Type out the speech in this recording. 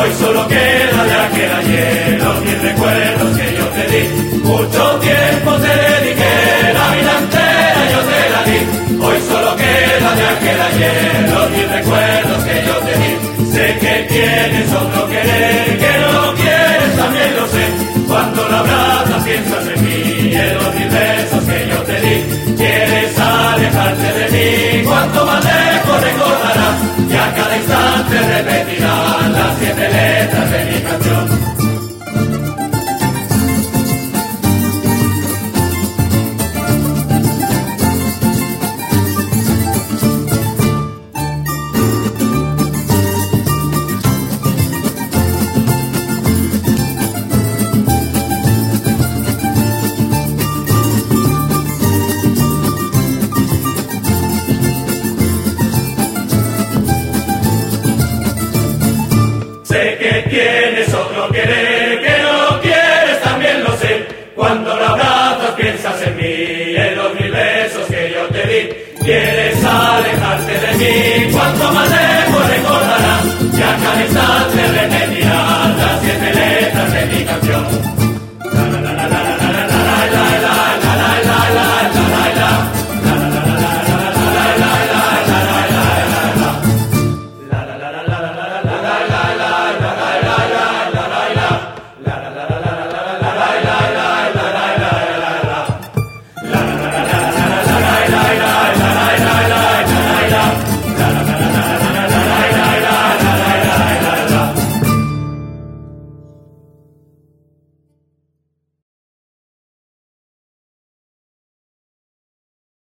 Hoy solo queda de aquel ayer los mil recuerdos que yo te di. Mucho tiempo te dediqué, la vida entera yo te la di. Hoy solo queda de aquel ayer los mil recuerdos que yo te di. Sé que tienes otro querer, que no lo quieres, también lo sé. Cuando la abrazas piensas en mí, en los mil besos que yo te di. Quieres alejarte de mí, cuanto más lejos recordarás, y a cada instante repetirás las 7 letras de mi canción. Sé que tienes otro querer, que no lo quieres, también lo sé. Cuando la abrazas piensas en mí, en los mil besos que yo te di. Quieres alejarte de mí, cuanto más